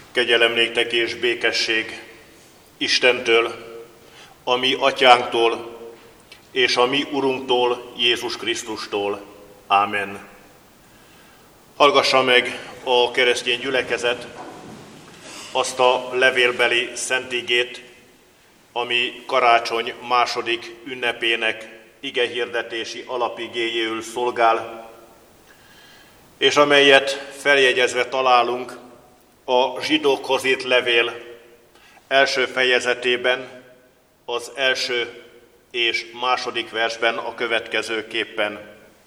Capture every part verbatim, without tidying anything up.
Kegyelem néktek és békesség Istentől, a mi atyánktól, és a mi Urunktól, Jézus Krisztustól. Ámen. Hallgassa meg a keresztény gyülekezet azt a levélbeli szentigét, ami karácsony második ünnepének igehirdetési alapigéjéül szolgál, és amelyet feljegyezve találunk a zsidókhoz írt levél első fejezetében, az első és második versben a következőképpen.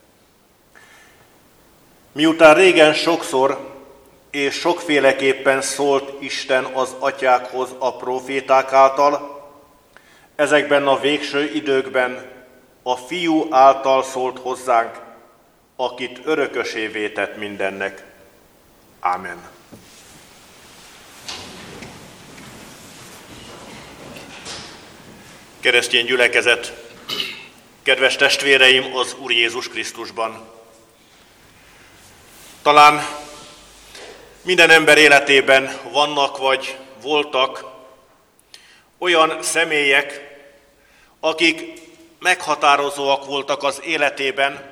Miután régen sokszor és sokféleképpen szólt Isten az atyákhoz a próféták által, ezekben a végső időkben a Fiú által szólt hozzánk, akit örökösévé tett mindennek. Ámen. Keresztény gyülekezet, kedves testvéreim az Úr Jézus Krisztusban! Talán minden ember életében vannak vagy voltak olyan személyek, akik meghatározóak voltak az életében,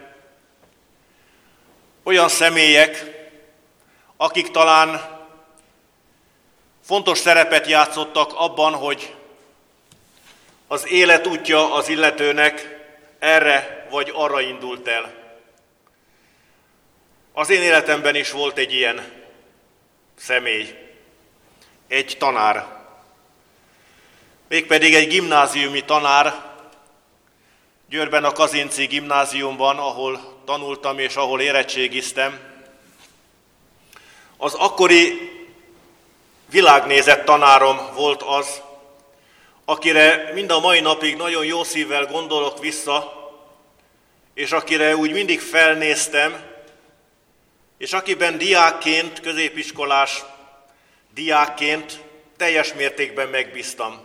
olyan személyek, akik talán fontos szerepet játszottak abban, hogy az életútja az illetőnek erre vagy arra indult el. Az én életemben is volt egy ilyen személy, egy tanár. Mégpedig egy gimnáziumi tanár, Győrben a Kazinczy gimnáziumban, ahol tanultam és ahol érettségiztem. Az akkori világnézet tanárom volt az, akire mind a mai napig nagyon jó szívvel gondolok vissza, és akire úgy mindig felnéztem, és akiben diákként, középiskolás diákként teljes mértékben megbíztam.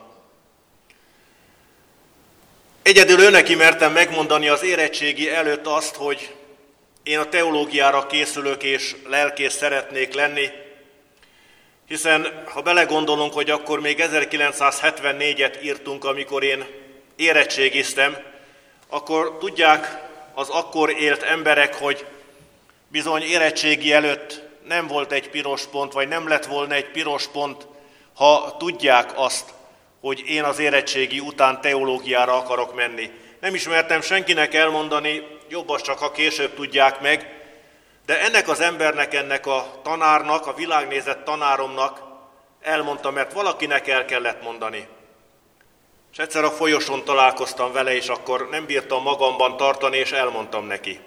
Egyedül őneki mertem megmondani az érettségi előtt azt, hogy én a teológiára készülök és lelkész szeretnék lenni, hiszen ha belegondolunk, hogy akkor még ezerkilencszázhetvennégyet írtunk, amikor én érettségiztem, akkor tudják az akkor élt emberek, hogy bizony érettségi előtt nem volt egy piros pont, vagy nem lett volna egy piros pont, ha tudják azt, hogy én az érettségi után teológiára akarok menni. Nem ismertem senkinek elmondani, jobb az csak, ha később tudják meg, de ennek az embernek, ennek a tanárnak, a világnézet tanáromnak elmondta, mert valakinek el kellett mondani. És egyszer a folyosón találkoztam vele, és akkor nem bírtam magamban tartani, és elmondtam neki.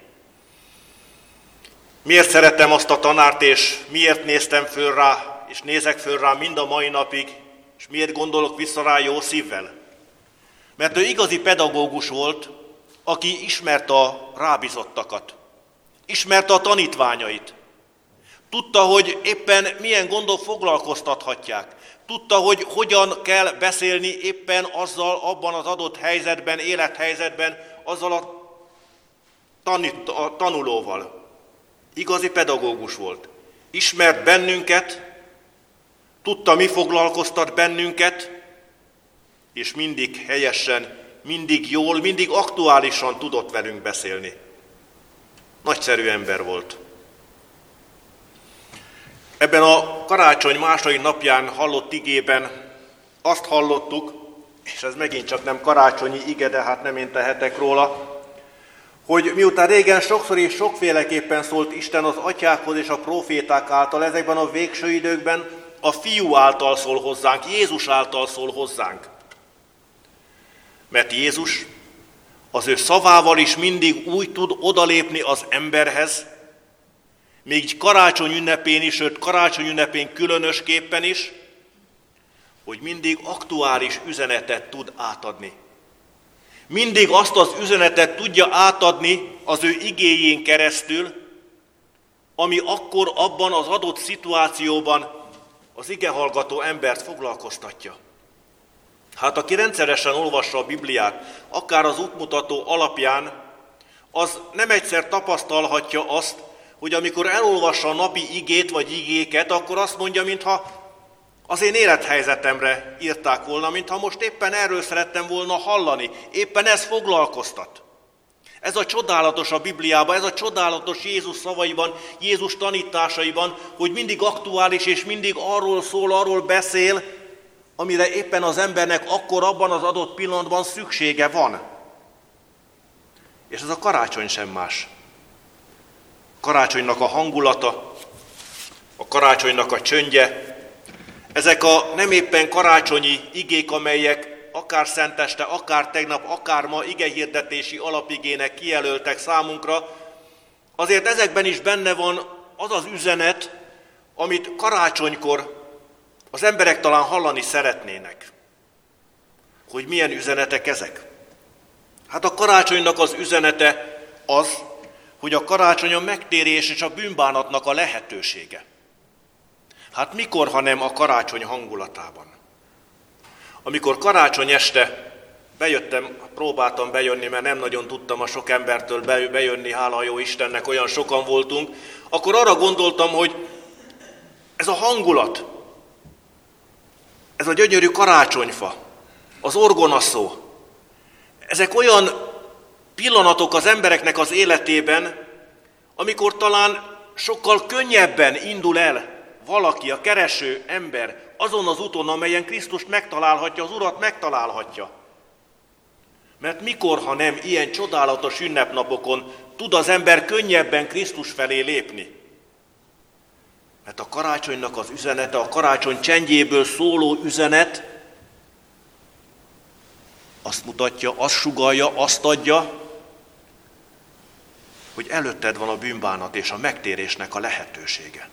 Miért szeretem azt a tanárt, és miért néztem föl rá, és nézek föl rá mind a mai napig, és miért gondolok vissza rá jó szívvel? Mert ő igazi pedagógus volt, aki ismerte a rábízottakat, ismerte a tanítványait. Tudta, hogy éppen milyen gondok foglalkoztathatják. Tudta, hogy hogyan kell beszélni éppen azzal, abban az adott helyzetben, élethelyzetben, azzal a, tanít, a tanulóval. Igazi pedagógus volt. Ismert bennünket, tudta, mi foglalkoztat bennünket, és mindig helyesen, mindig jól, mindig aktuálisan tudott velünk beszélni. Nagyszerű ember volt. Ebben a karácsony második napján hallott igében azt hallottuk, és ez megint csak nem karácsonyi ige, de hát nem én tehetek róla, hogy miután régen sokszor és sokféleképpen szólt Isten az atyákhoz és a próféták által, ezekben a végső időkben a Fiú által szól hozzánk, Jézus által szól hozzánk. Mert Jézus az ő szavával is mindig úgy tud odalépni az emberhez, még karácsony ünnepén is, sőt karácsony ünnepén különösképpen is, hogy mindig aktuális üzenetet tud átadni. Mindig azt az üzenetet tudja átadni az ő igéjén keresztül, ami akkor abban az adott szituációban az igehallgató embert foglalkoztatja. Hát aki rendszeresen olvassa a Bibliát, akár az útmutató alapján, az nem egyszer tapasztalhatja azt, hogy amikor elolvassa a napi igét vagy igéket, akkor azt mondja, mintha az én élethelyzetemre írták volna, mintha most éppen erről szerettem volna hallani. Éppen ez foglalkoztat. Ez a csodálatos a Bibliában, ez a csodálatos Jézus szavaiban, Jézus tanításaiban, hogy mindig aktuális és mindig arról szól, arról beszél, amire éppen az embernek akkor abban az adott pillanatban szüksége van. És ez a karácsony sem más. Karácsonynak a hangulata, a karácsonynak a csöndje, ezek a nem éppen karácsonyi igék, amelyek akár szenteste, akár tegnap, akár ma igehirdetési alapigének kijelöltek számunkra, azért ezekben is benne van az az üzenet, amit karácsonykor az emberek talán hallani szeretnének. Hogy milyen üzenetek ezek? Hát a karácsonynak az üzenete az, hogy a karácsony a megtérés és a bűnbánatnak a lehetősége. Hát mikor, ha nem a karácsony hangulatában? Amikor karácsony este bejöttem, próbáltam bejönni, mert nem nagyon tudtam a sok embertől bejönni, hála a jó Istennek, olyan sokan voltunk, akkor arra gondoltam, hogy ez a hangulat, ez a gyönyörű karácsonyfa, az orgonaszó, ezek olyan pillanatok az embereknek az életében, amikor talán sokkal könnyebben indul el valaki, a kereső ember azon az úton, amelyen Krisztust megtalálhatja, az Urat megtalálhatja. Mert mikor, ha nem ilyen csodálatos ünnepnapokon tud az ember könnyebben Krisztus felé lépni? Mert a karácsonynak az üzenete, a karácsony csendjéből szóló üzenet azt mutatja, azt sugallja, azt adja, hogy előtted van a bűnbánat és a megtérésnek a lehetősége.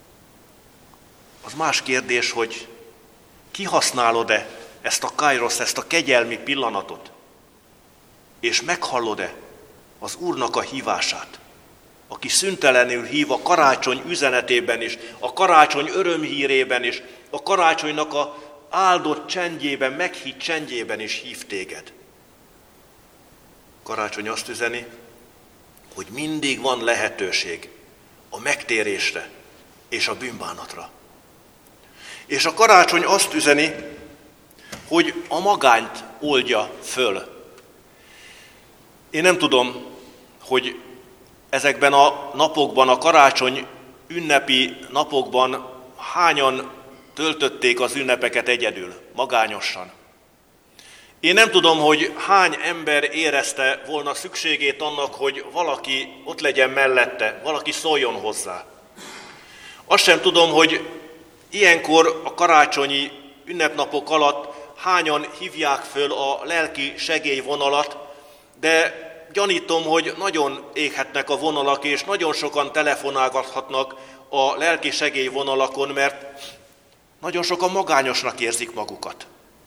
Az más kérdés, hogy kihasználod-e ezt a kairosz, ezt a kegyelmi pillanatot, és meghallod-e az Úrnak a hívását, aki szüntelenül hív a karácsony üzenetében is, a karácsony örömhírében is, a karácsonynak a áldott csendjében, meghitt csendjében is hív téged. Karácsony azt üzeni, hogy mindig van lehetőség a megtérésre és a bűnbánatra. És a karácsony azt üzeni, hogy a magányt oldja föl. Én nem tudom, hogy ezekben a napokban, a karácsony ünnepi napokban hányan töltötték az ünnepeket egyedül, magányosan. Én nem tudom, hogy hány ember érezte volna szükségét annak, hogy valaki ott legyen mellette, valaki szóljon hozzá. Azt sem tudom, hogy ilyenkor a karácsonyi ünnepnapok alatt hányan hívják föl a lelki segélyvonalat, de gyanítom, hogy nagyon éghetnek a vonalak, és nagyon sokan telefonálgathatnak a lelki segélyvonalakon, mert nagyon sokan magányosnak érzik magukat.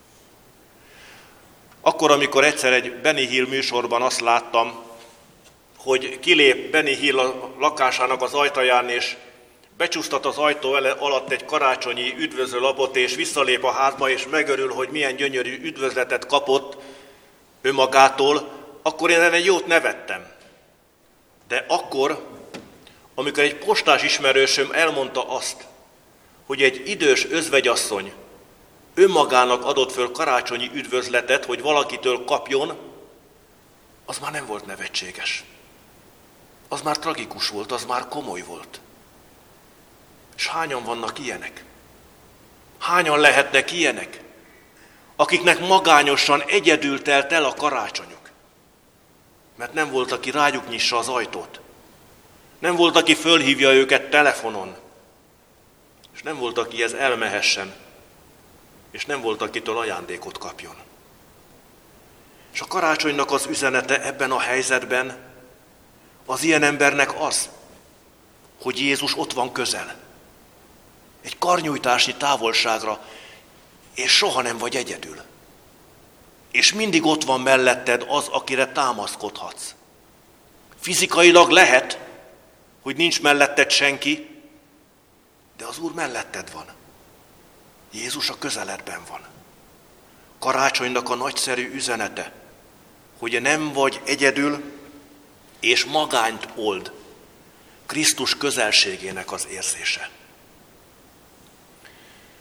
Akkor, amikor egyszer egy Benny Hill műsorban azt láttam, hogy kilép Benny Hill a lakásának az ajtaján, és becsúsztat az ajtó alatt egy karácsonyi üdvözlőlapot, és visszalép a házba, és megörül, hogy milyen gyönyörű üdvözletet kapott önmagától, akkor én egy jót nevettem. De akkor, amikor egy postás ismerősöm elmondta azt, hogy egy idős özvegyasszony önmagának adott föl karácsonyi üdvözletet, hogy valakitől kapjon, az már nem volt nevetséges. Az már tragikus volt, az már komoly volt. És hányan vannak ilyenek? Hányan lehetnek ilyenek? Akiknek magányosan egyedül telt el a karácsonyuk. Mert nem volt, aki rájuk nyissa az ajtót. Nem volt, aki fölhívja őket telefonon. És nem volt, akihez elmehessen. És nem volt, akitől ajándékot kapjon. És a karácsonynak az üzenete ebben a helyzetben az ilyen embernek az, hogy Jézus ott van közel. Egy karnyújtásnyi távolságra, és soha nem vagy egyedül. És mindig ott van melletted az, akire támaszkodhatsz. Fizikailag lehet, hogy nincs melletted senki, de az Úr melletted van. Jézus a közeledben van. Karácsonynak a nagyszerű üzenete, hogy nem vagy egyedül, és magányt old. Krisztus közelségének az érzése.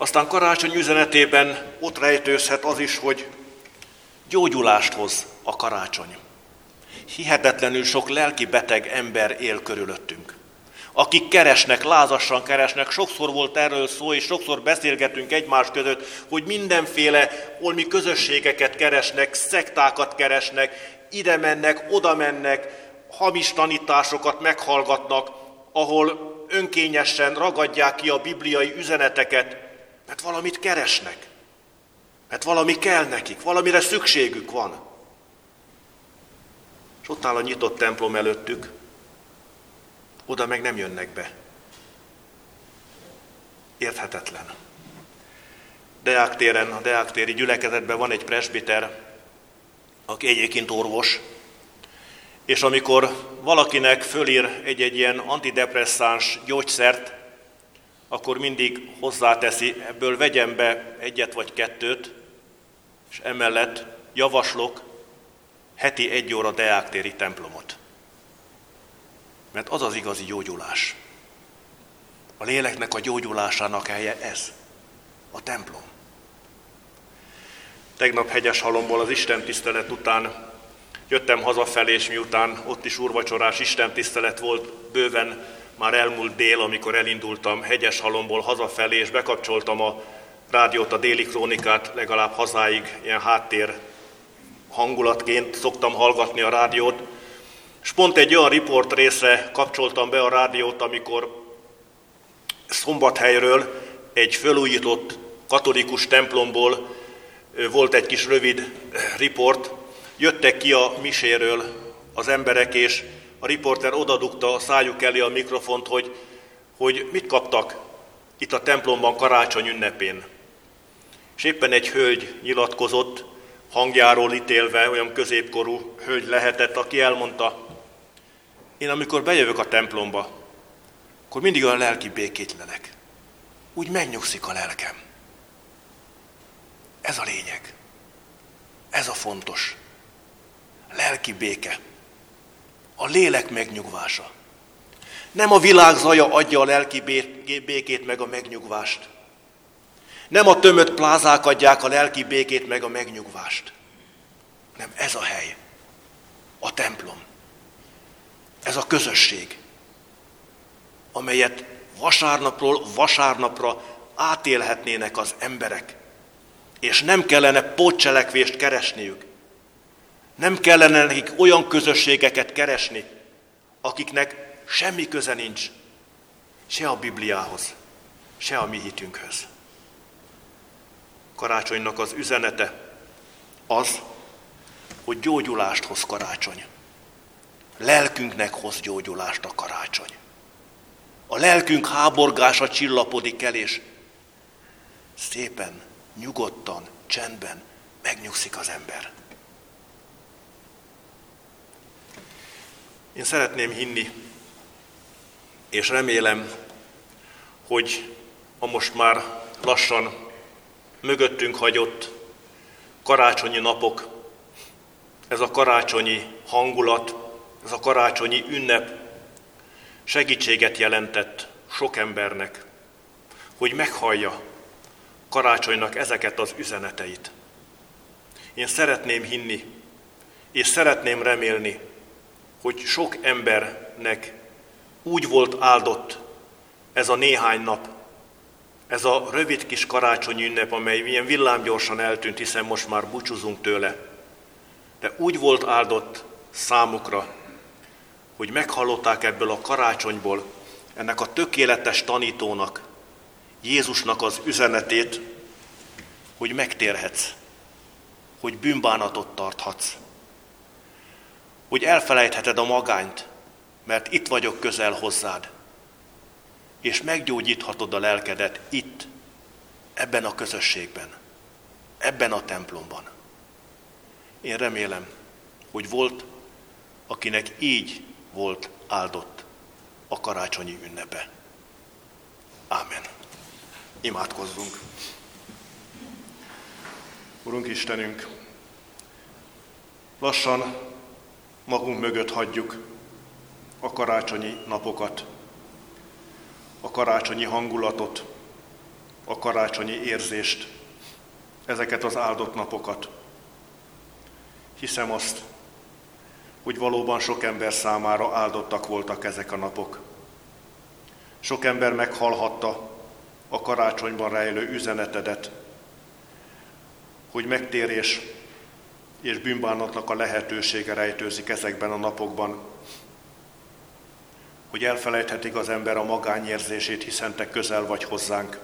Aztán karácsony üzenetében ott rejtőzhet az is, hogy gyógyulást hoz a karácsony. Hihetetlenül sok lelki beteg ember él körülöttünk. Akik keresnek, lázassan keresnek, sokszor volt erről szó, és sokszor beszélgetünk egymás között, hogy mindenféle olmi közösségeket keresnek, szektákat keresnek, ide mennek, oda mennek, hamis tanításokat meghallgatnak, ahol önkényesen ragadják ki a bibliai üzeneteket, mert valamit keresnek, mert valami kell nekik, valamire szükségük van. És ott áll a nyitott templom előttük, oda meg nem jönnek be. Érthetetlen. Deák téren, a Deák téri gyülekezetben van egy presbiter, aki egyébként orvos, és amikor valakinek fölír egy-egy ilyen antidepresszáns gyógyszert, akkor mindig hozzáteszi, ebből vegyen be egyet vagy kettőt, és emellett javaslok heti egy óra Deák téri templomot. Mert az az igazi gyógyulás. A léleknek a gyógyulásának helye ez, a templom. Tegnap Hegyeshalomból az istentisztelet után jöttem hazafelé, és miután ott is úrvacsorás istentisztelet volt, bőven már elmúlt dél, amikor elindultam Hegyeshalomból hazafelé, és bekapcsoltam a rádiót, a Déli Krónikát, legalább hazáig ilyen háttér hangulatként szoktam hallgatni a rádiót, és pont egy olyan riport részre kapcsoltam be a rádiót, amikor Szombathelyről, egy fölújított katolikus templomból volt egy kis rövid riport. Jöttek ki a miséről az emberek, és a riporter odadugta a szájuk elé a mikrofont, hogy, hogy mit kaptak itt a templomban karácsony ünnepén. És éppen egy hölgy nyilatkozott, hangjáról ítélve, olyan középkorú hölgy lehetett, aki elmondta, én amikor bejövök a templomba, akkor mindig olyan lelki békét lelek. Úgy megnyugszik a lelkem. Ez a lényeg. Ez a fontos. Lelki béke. A lélek megnyugvása. Nem a világ zaja adja a lelki békét meg a megnyugvást. Nem a tömött plázák adják a lelki békét meg a megnyugvást. Nem, ez a hely. A templom. Ez a közösség, amelyet vasárnapról vasárnapra átélhetnének az emberek, és nem kellene pótcselekvést keresniük. Nem kellene nekik olyan közösségeket keresni, akiknek semmi köze nincs se a Bibliához, se a mi hitünkhöz. Karácsonynak az üzenete az, hogy gyógyulást hoz karácsony. Lelkünknek hoz gyógyulást a karácsony. A lelkünk háborgása csillapodik el, és szépen, nyugodtan, csendben megnyugszik az ember. Én szeretném hinni, és remélem, hogy a most már lassan mögöttünk hagyott karácsonyi napok, ez a karácsonyi hangulat, ez a karácsonyi ünnep segítséget jelentett sok embernek, hogy meghallja karácsonynak ezeket az üzeneteit. Én szeretném hinni, és szeretném remélni, hogy sok embernek úgy volt áldott ez a néhány nap, ez a rövid kis karácsonyi ünnep, amely milyen villámgyorsan eltűnt, hiszen most már búcsúzunk tőle, de úgy volt áldott számukra, hogy meghallották ebből a karácsonyból ennek a tökéletes tanítónak, Jézusnak az üzenetét, hogy megtérhetsz, hogy bűnbánatot tarthatsz, hogy elfelejtheted a magányt, mert itt vagyok közel hozzád, és meggyógyíthatod a lelkedet itt, ebben a közösségben, ebben a templomban. Én remélem, hogy volt, akinek így volt áldott a karácsonyi ünnepe. Ámen. Imádkozzunk. Urunk Istenünk, lassan magunk mögött hagyjuk a karácsonyi napokat, a karácsonyi hangulatot, a karácsonyi érzést, ezeket az áldott napokat. Hiszem azt, hogy valóban sok ember számára áldottak voltak ezek a napok. Sok ember meghallhatta a karácsonyban rejlő üzenetedet, hogy megtérés és bűnbánatnak a lehetősége rejtőzik ezekben a napokban, hogy elfelejthetik az ember a magányérzését, hiszen te közel vagy hozzánk,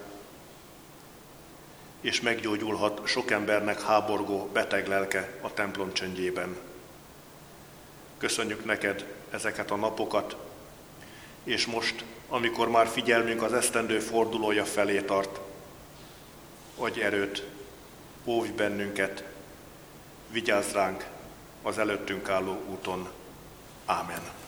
és meggyógyulhat sok embernek háborgó beteg lelke a templom csöndjében. Köszönjük neked ezeket a napokat, és most, amikor már figyelmünk az esztendő fordulója felé tart, adj erőt, óvj bennünket, vigyázz ránk az előttünk álló úton. Ámen.